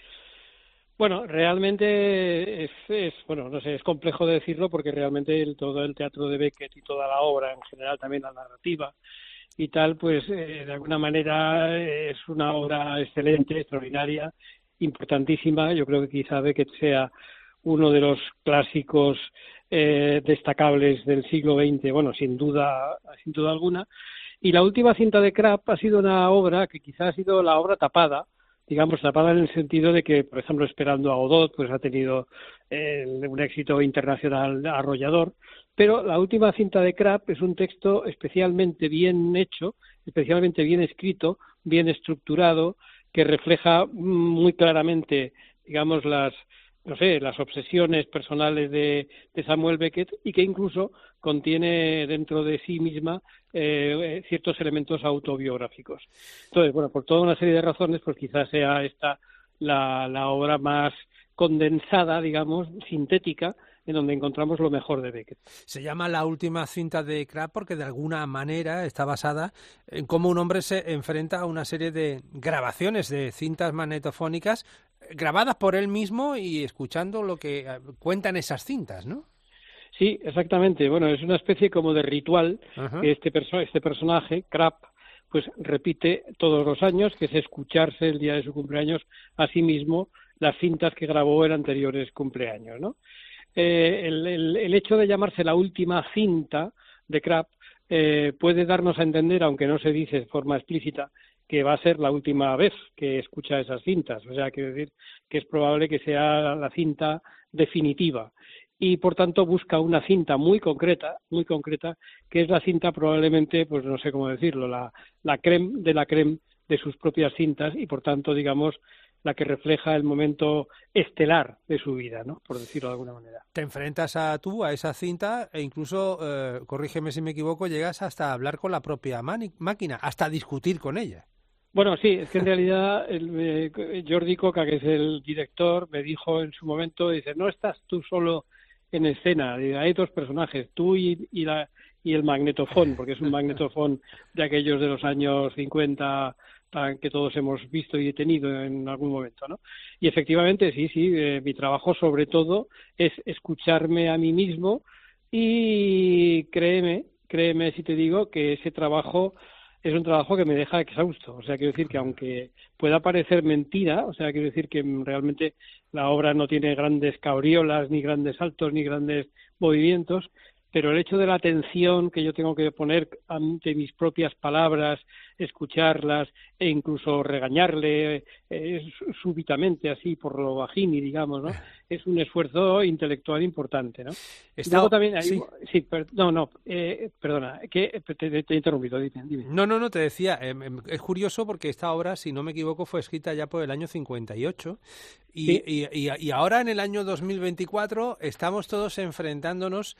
Bueno, realmente es, es, bueno, no sé, es complejo de decirlo porque realmente el, todo el teatro de Beckett y toda la obra, en general también la narrativa y tal, pues eh, de alguna manera es una obra excelente, extraordinaria, importantísima. Yo creo que quizá Beckett sea uno de los clásicos eh, destacables del siglo veinte, bueno, sin duda, sin duda alguna. Y la última cinta de Crap ha sido una obra que quizá ha sido la obra tapada, digamos, tapada en el sentido de que, por ejemplo, Esperando a Godot, pues ha tenido eh, un éxito internacional arrollador, pero la última cinta de Crap es un texto especialmente bien hecho, especialmente bien escrito, bien estructurado, que refleja muy claramente, digamos, las, no sé, las obsesiones personales de, de Samuel Beckett y que incluso contiene dentro de sí misma eh, ciertos elementos autobiográficos. Entonces, bueno, por toda una serie de razones, pues quizás sea esta la, la obra más condensada, digamos, sintética, en donde encontramos lo mejor de Beckett. Se llama La última cinta de Crap porque de alguna manera está basada en cómo un hombre se enfrenta a una serie de grabaciones de cintas magnetofónicas grabadas por él mismo y escuchando lo que cuentan esas cintas, ¿no? Sí, exactamente. Bueno, es una especie como de ritual Ajá. que este, perso- este personaje, Crap, pues repite todos los años, que es escucharse el día de su cumpleaños a sí mismo las cintas que grabó en anteriores cumpleaños, ¿no? Eh, el, el, el hecho de llamarse La última cinta de Crap eh, puede darnos a entender, aunque no se dice de forma explícita, que va a ser la última vez que escucha esas cintas. O sea, quiero decir que es probable que sea la cinta definitiva. Y, por tanto, busca una cinta muy concreta, muy concreta, que es la cinta probablemente, pues no sé cómo decirlo, la, la crème de la crème de sus propias cintas y, por tanto, digamos, la que refleja el momento estelar de su vida, ¿no? Por decirlo de alguna manera. Te enfrentas a tú, a esa cinta, e incluso, eh, corrígeme si me equivoco, llegas hasta hablar con la propia mani- máquina, hasta discutir con ella. Bueno, sí, es que en realidad el, eh, Jordi Coca, que es el director, me dijo en su momento, dice, no estás tú solo en escena, hay dos personajes, tú y, y, la, y el magnetofón, porque es un magnetofón de aquellos de los años cincuenta tan, que todos hemos visto y tenido en algún momento, ¿no? Y efectivamente, sí, sí, eh, mi trabajo sobre todo es escucharme a mí mismo y créeme, créeme si te digo que ese trabajo es un trabajo que me deja exhausto. O sea, quiero decir que aunque pueda parecer mentira, o sea, quiero decir que realmente la obra no tiene grandes cabriolas, ni grandes saltos, ni grandes movimientos, pero el hecho de la atención que yo tengo que poner ante mis propias palabras, escucharlas e incluso regañarle eh, súbitamente, así por lo bajini, digamos, ¿no? Es un esfuerzo intelectual importante, ¿no? Está... Luego también hay... sí, sí per... no, no, eh, perdona, que te, te, te he interrumpido, dime, dime. No, no, no, te decía, eh, es curioso porque esta obra, si no me equivoco, fue escrita ya por el año cincuenta y ocho y, ¿sí? y, y, y ahora en el año dos mil veinticuatro estamos todos enfrentándonos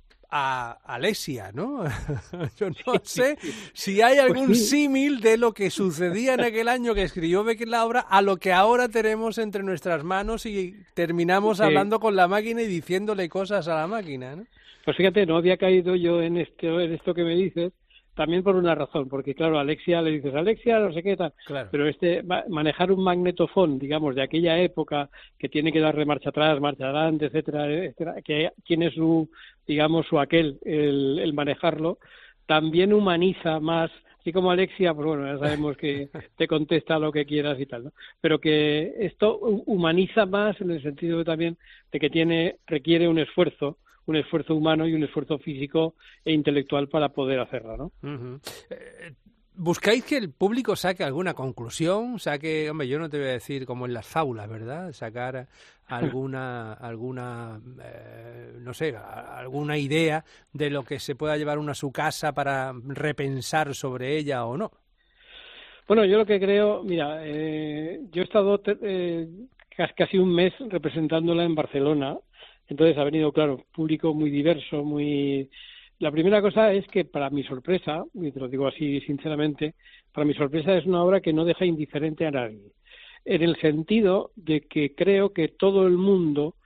a Alexia, ¿no? Yo no sé si hay algún pues sí. símil de lo que sucedía en aquel año que escribió Beckett la obra a lo que ahora tenemos entre nuestras manos y terminamos sí. hablando con la máquina y diciéndole cosas a la máquina, ¿no? Pues fíjate, no había caído yo en esto, en esto que me dices, también por una razón, porque claro, a Alexia le dices, Alexia, no sé qué tal, claro. Pero este manejar un magnetofón, digamos, de aquella época, que tiene que darle marcha atrás, marcha adelante, etcétera, etcétera, que tiene su, digamos, su aquel, el, el manejarlo, también humaniza más, así como Alexia, pues bueno, ya sabemos que te contesta lo que quieras y tal, ¿no? Pero que esto humaniza más en el sentido también de que tiene, requiere un esfuerzo, un esfuerzo humano y un esfuerzo físico e intelectual para poder hacerlo, ¿no? Uh-huh. Eh, ¿Buscáis que el público saque alguna conclusión? Saque, hombre, yo no te voy a decir como en las fábulas, ¿verdad? Sacar alguna, alguna eh, no sé, alguna idea de lo que se pueda llevar uno a su casa para repensar sobre ella o no. Bueno, yo lo que creo, mira, eh, yo he estado eh, casi un mes representándola en Barcelona. Entonces ha venido, claro, público muy diverso, muy... La primera cosa es que, para mi sorpresa, y te lo digo así sinceramente, para mi sorpresa es una obra que no deja indiferente a nadie, en el sentido de que creo que todo el mundo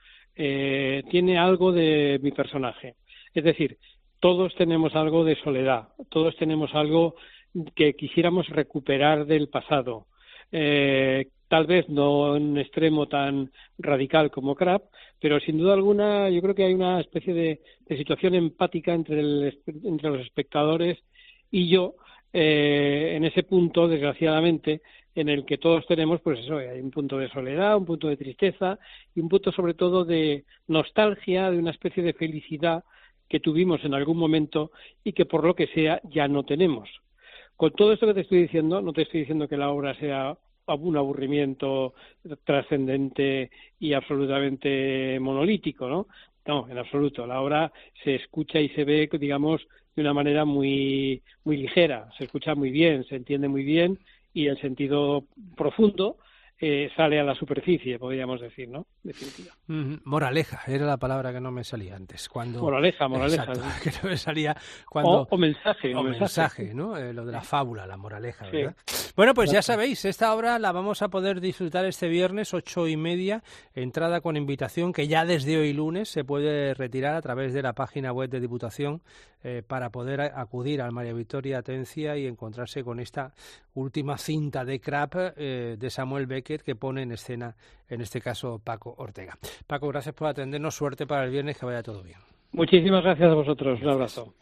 eh, tiene algo de mi personaje. Es decir, todos tenemos algo de soledad, todos tenemos algo que quisiéramos recuperar del pasado. Eh, tal vez no en un extremo tan radical como Crab, pero sin duda alguna yo creo que hay una especie de, de situación empática entre, el, entre los espectadores y yo, eh, en ese punto, desgraciadamente, en el que todos tenemos, pues eso, hay un punto de soledad, un punto de tristeza y un punto sobre todo de nostalgia, de una especie de felicidad que tuvimos en algún momento y que por lo que sea ya no tenemos. Con todo esto que te estoy diciendo, no te estoy diciendo que la obra sea un aburrimiento trascendente y absolutamente monolítico, ¿no? No, en absoluto. La obra se escucha y se ve, digamos, de una manera muy, muy ligera. Se escucha muy bien, se entiende muy bien y el sentido profundo eh, sale a la superficie, podríamos decir, ¿no? Definitiva. Mm, moraleja, era la palabra que no me salía antes. Cuando... Moraleja, moraleja. Exacto, que no me salía cuando... O, o mensaje. O o mensaje, mensaje, ¿no? Eh, lo de la fábula, la moraleja, sí. ¿verdad? Bueno, pues ya sabéis, esta obra la vamos a poder disfrutar este viernes, ocho y media, entrada con invitación, que ya desde hoy lunes se puede retirar a través de la página web de Diputación eh, para poder acudir al María Victoria Atencia y encontrarse con esta última cinta de Crab eh, de Samuel Beckett que pone en escena, en este caso, Paco Ortega. Paco, gracias por atendernos, suerte para el viernes, que vaya todo bien. Muchísimas gracias a vosotros, un abrazo.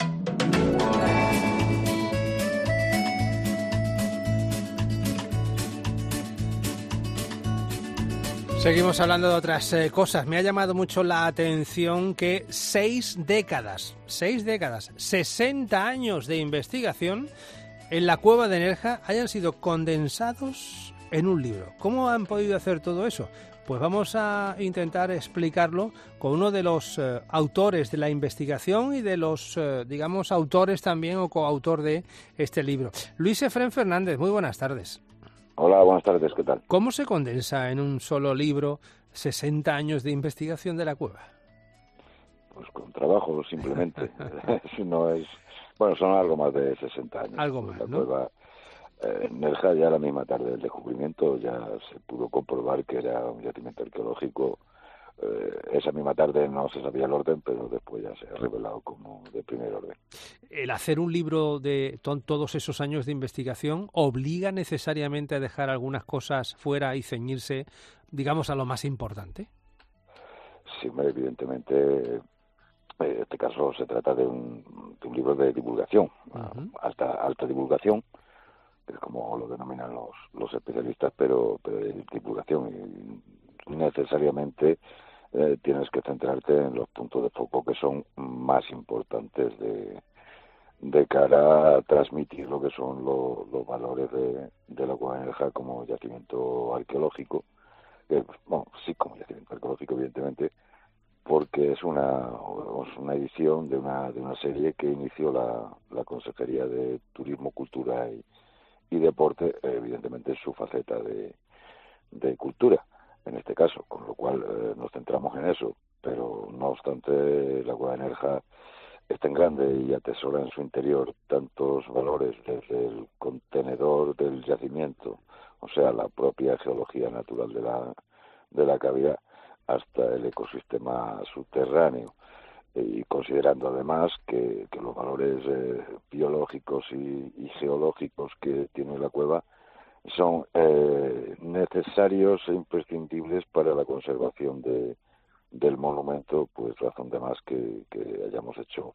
Seguimos hablando de otras eh, cosas. Me ha llamado mucho la atención que seis décadas, seis décadas, sesenta años de investigación en la cueva de Nerja hayan sido condensados en un libro. ¿Cómo han podido hacer todo eso? Pues vamos a intentar explicarlo con uno de los eh, autores de la investigación y de los, eh, digamos, autores también o coautor de este libro. Luis Efrén Fernández, muy buenas tardes. Hola, buenas tardes, ¿qué tal? ¿Cómo se condensa en un solo libro sesenta años de investigación de la cueva? Pues con trabajo, simplemente. No es, bueno, son algo más de sesenta años. Algo más, la ¿no? Cueva, eh, en Nerja, ya la misma tarde del descubrimiento, ya se pudo comprobar que era un yacimiento arqueológico eh, esa misma tarde no se sabía el orden, pero después ya se ha revelado como de primer orden. ¿El hacer un libro de to- todos esos años de investigación obliga necesariamente a dejar algunas cosas fuera y ceñirse, digamos, a lo más importante? Sí, evidentemente, en este caso se trata de un, de un libro de divulgación, uh-huh. alta alta divulgación, que es como lo denominan los, los especialistas, pero, pero de divulgación, y necesariamente eh, tienes que centrarte en los puntos de foco que son más importantes de, de cara a transmitir lo que son lo, los valores de, de la Cueva de Nerja como yacimiento arqueológico, que, bueno, sí como yacimiento arqueológico, evidentemente, porque es una, es una edición de una, de una serie que inició la, la Consejería de Turismo, Cultura y, y Deporte, evidentemente en su faceta de, de cultura, en este caso, con lo cual eh, nos centramos en eso, pero no obstante la Cueva de Nerja es tan grande y atesora en su interior tantos valores desde el contenedor del yacimiento, o sea, la propia geología natural de la, de la cavidad, hasta el ecosistema subterráneo, y considerando además que, que los valores eh, biológicos y, y geológicos que tiene la cueva son eh, necesarios e imprescindibles para la conservación de, del monumento, pues razón de más que, que hayamos hecho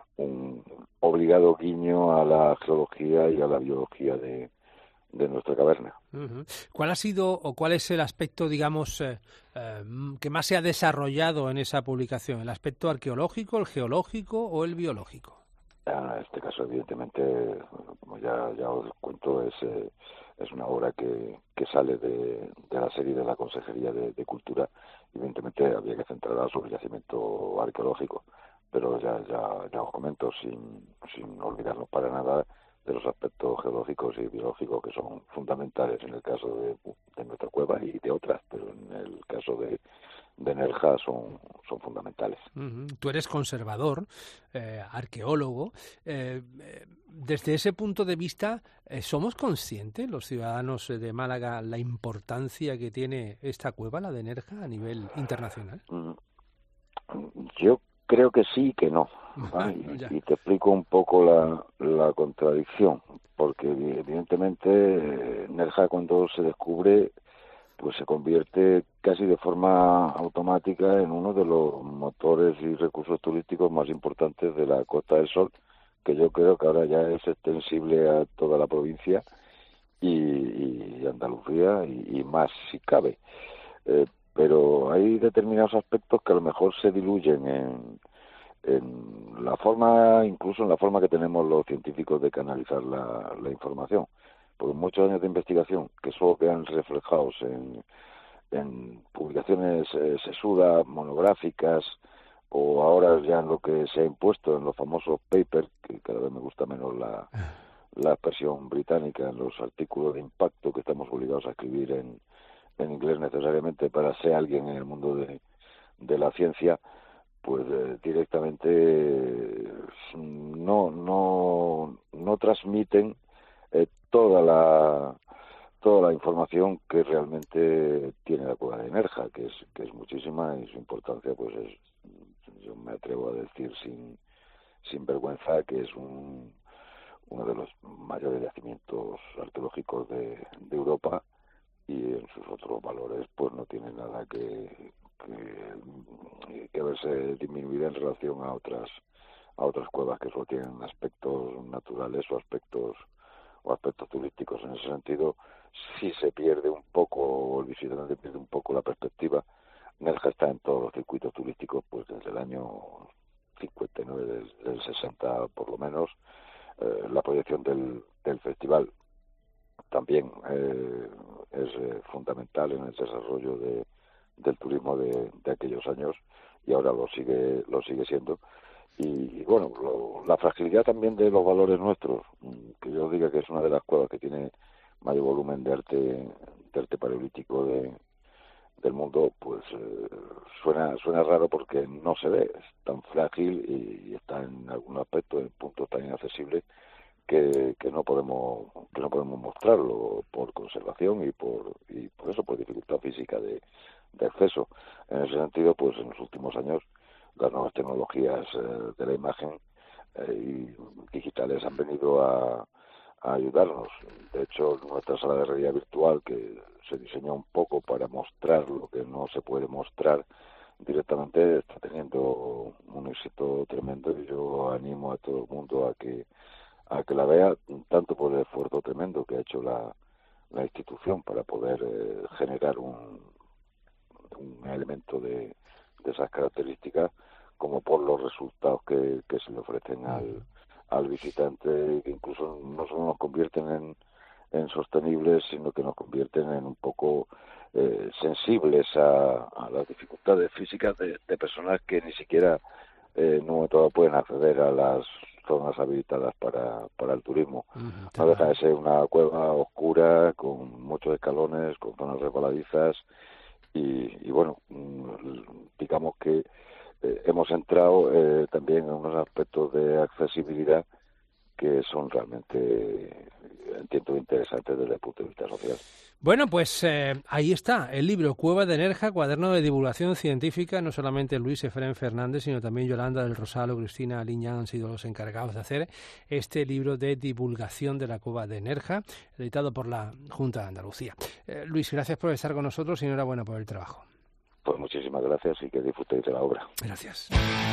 un obligado guiño a la geología y a la biología de, de nuestra caverna. Uh-huh. ¿Cuál ha sido o cuál es el aspecto, digamos, eh, eh, que más se ha desarrollado en esa publicación? ¿El aspecto arqueológico, el geológico o el biológico? En este caso, evidentemente, como ya, ya os cuento, es, eh, es una obra que, que sale de, de la serie de la Consejería de, de Cultura. Evidentemente había que centrarla sobre el yacimiento arqueológico, pero ya, ya, ya os comento, sin, sin olvidarnos para nada de los aspectos geológicos y biológicos que son fundamentales en el caso de, de nuestra cueva y de otras, pero en el caso de, de Nerja son, son fundamentales. Uh-huh. Tú eres conservador, eh, arqueólogo. Eh, desde ese punto de vista, eh, ¿somos conscientes los ciudadanos de Málaga la importancia que tiene esta cueva, la de Nerja, a nivel internacional? Yo creo que sí y que no. ¿Ah? Y, y te explico un poco la, la contradicción, porque evidentemente Nerja, cuando se descubre, pues se convierte casi de forma automática en uno de los motores y recursos turísticos más importantes de la Costa del Sol, que yo creo que ahora ya es extensible a toda la provincia y, y Andalucía y, y más si cabe. Eh, pero hay determinados aspectos que a lo mejor se diluyen en en la forma, incluso en la forma que tenemos los científicos de canalizar la, la información, porque muchos años de investigación que solo quedan reflejados en, en publicaciones eh, sesudas, monográficas, o ahora ya en lo que se ha impuesto en los famosos papers, que cada vez me gusta menos la, la expresión británica, en los artículos de impacto que estamos obligados a escribir en, en inglés necesariamente para ser alguien en el mundo de, de la ciencia, pues eh, directamente eh, no no no transmiten eh, toda la toda la información que realmente tiene la cueva de Nerja, que es que es muchísima, y su importancia pues es, yo me atrevo a decir sin sin vergüenza, que es un uno de los mayores yacimientos arqueológicos de, de Europa, y en sus otros valores pues no tiene nada que Que, que verse disminuida en relación a otras a otras cuevas que solo tienen aspectos naturales o aspectos o aspectos turísticos. En ese sentido, si se pierde un poco, o el visitante pierde un poco la perspectiva. Nerja está en todos los circuitos turísticos pues desde el año cincuenta y nueve, del, del sesenta por lo menos. Eh, la proyección del, del festival también eh, es eh, fundamental en el desarrollo de del turismo de, de aquellos años, y ahora lo sigue lo sigue siendo. Y, y bueno, lo, la fragilidad también de los valores nuestros, que yo diga que es una de las cuevas que tiene mayor volumen de arte de arte paleolítico de, del mundo, pues eh, suena suena raro porque no se ve, es tan frágil y, y está en algún aspecto en puntos tan inaccesibles que, que no podemos que no podemos mostrarlo por conservación y por y por eso por dificultad física de de acceso. En ese sentido, pues en los últimos años las nuevas tecnologías eh, de la imagen eh, y digitales han venido a, a ayudarnos. De hecho, nuestra sala de realidad virtual, que se diseñó un poco para mostrar lo que no se puede mostrar directamente, está teniendo un éxito tremendo, y yo animo a todo el mundo a que a que la vea, tanto por el esfuerzo tremendo que ha hecho la, la institución para poder eh, generar un, un elemento de, de esas características, como por los resultados que, que se le ofrecen al, al visitante, que incluso no solo nos convierten en, en sostenibles, sino que nos convierten en un poco eh, sensibles a, a las dificultades físicas de, de personas que ni siquiera eh, en un momento dado pueden acceder a las zonas habilitadas para, para el turismo. Uh-huh. No deja de ser una cueva oscura, con muchos escalones, con zonas resbaladizas, y, y bueno, digamos que eh, hemos entrado eh, también en unos aspectos de accesibilidad que son realmente, entiendo, interesantes desde el punto de vista social. Bueno, pues eh, ahí está el libro Cueva de Nerja, cuaderno de divulgación científica. No solamente Luis Efrén Fernández, sino también Yolanda del Rosal o Cristina Liñán han sido los encargados de hacer este libro de divulgación de la Cueva de Nerja, editado por la Junta de Andalucía. Eh, Luis, gracias por estar con nosotros y enhorabuena por el trabajo. Pues muchísimas gracias y que disfrutéis de la obra. Gracias.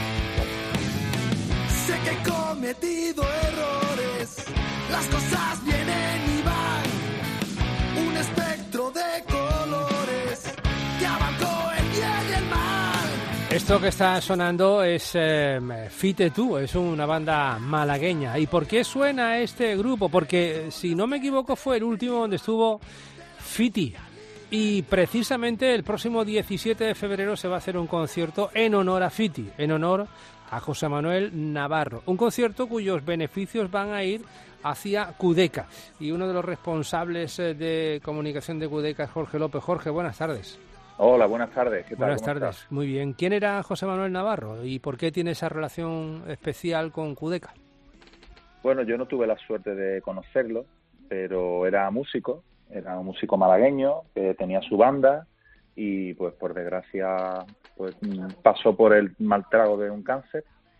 Sé que he cometido errores, las cosas vienen y van, un espectro de colores que abarcó el bien y el mal. Esto que está sonando es eh, Fite Tú, es una banda malagueña. ¿Y por qué suena este grupo? Porque, si no me equivoco, fue el último donde estuvo Fiti. Y precisamente el próximo diecisiete de febrero se va a hacer un concierto en honor a Fiti, en honor a José Manuel Navarro. Un concierto cuyos beneficios van a ir hacia Cudeca. Y uno de los responsables de comunicación de Cudeca es Jorge López. Jorge, buenas tardes. Hola, buenas tardes. ¿Qué tal? Buenas tardes. Estás? Muy bien. ¿Quién era José Manuel Navarro y por qué tiene esa relación especial con Cudeca? Bueno, yo no tuve la suerte de conocerlo, pero era músico. Era un músico malagueño que tenía su banda y, pues, por desgracia, pues pasó por el mal trago de un cáncer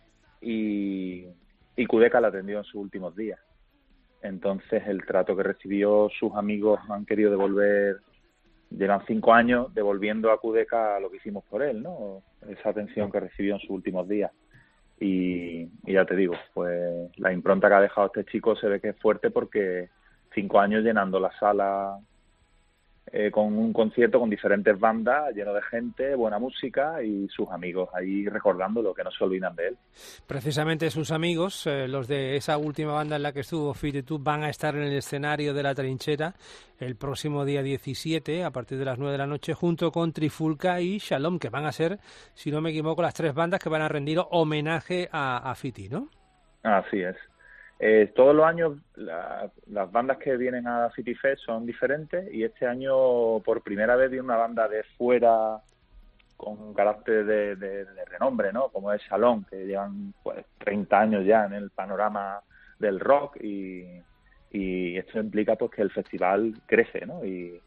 y, y Cudeca la atendió en sus últimos días. Entonces, el trato que recibió, sus amigos han querido devolver, llevan cinco años devolviendo a Cudeca lo que hicimos por él, ¿no? Esa atención que recibió en sus últimos días. Y, y ya te digo, pues la impronta que ha dejado este chico se ve que es fuerte, porque cinco años llenando la sala eh, con un concierto con diferentes bandas, lleno de gente, buena música y sus amigos ahí recordándolo, que no se olvidan de él. Precisamente sus amigos, eh, los de esa última banda en la que estuvo Fite Tú, van a estar en el escenario de La Trinchera el próximo día diecisiete a partir de las nueve de la noche, junto con Trifulca y Shalom, que van a ser, si no me equivoco, las tres bandas que van a rendir homenaje a, a Fiti, ¿no? Así es. Eh, todos los años la, las bandas que vienen a City Fest son diferentes, y este año por primera vez viene una banda de fuera con un carácter de, de, de renombre, ¿no? Como es Shalom, que llevan pues treinta años ya en el panorama del rock, y, y esto implica pues que el festival crece, ¿no? Y,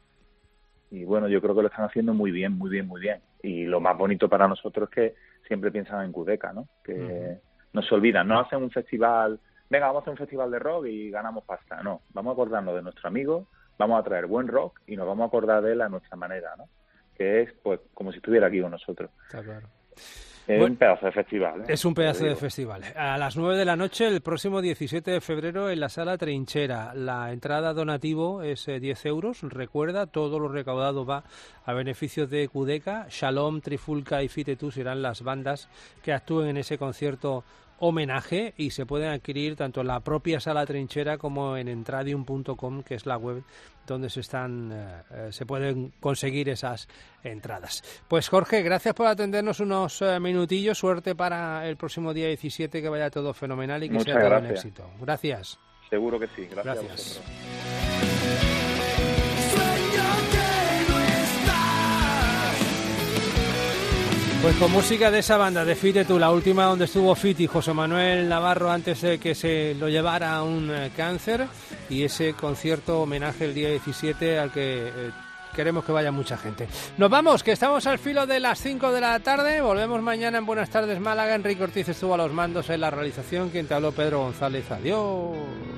y bueno, yo creo que lo están haciendo muy bien, muy bien, muy bien. Y lo más bonito para nosotros es que siempre piensan en Cudeca, ¿no? Que uh-huh. no se olvidan, no hacen un festival, venga, vamos a hacer un festival de rock y ganamos pasta. No, vamos a acordarnos de nuestro amigo, vamos a traer buen rock y nos vamos a acordar de él a nuestra manera, ¿no? Que es, pues, como si estuviera aquí con nosotros. Está claro. Es bueno, un pedazo de festival, ¿eh? Es un pedazo de festival. A las nueve de la noche, el próximo diecisiete de febrero, en la Sala Trinchera. La entrada donativo es eh, diez euros. Recuerda, todo lo recaudado va a beneficio de Cudeca. Shalom, Trifulca y Fite Tú serán las bandas que actúen en ese concierto homenaje, y se pueden adquirir tanto en la propia Sala Trinchera como en entradium punto com, que es la web donde se están eh, se pueden conseguir esas entradas. Pues Jorge, gracias por atendernos unos eh, minutillos. Suerte para el próximo día diecisiete, que vaya todo fenomenal y que Muchas sea todo gracias. un éxito. Gracias. Seguro que sí. Gracias. Gracias. A vosotros. Pues con música de esa banda, de Fite Tú, la última donde estuvo Fiti, José Manuel Navarro, antes de que se lo llevara a un eh, cáncer, y ese concierto homenaje el día diecisiete al que eh, queremos que vaya mucha gente. Nos vamos, que estamos al filo de las cinco de la tarde. Volvemos mañana en Buenas Tardes Málaga. Enrique Ortiz estuvo a los mandos en la realización. Quien te habló, Pedro González. Adiós.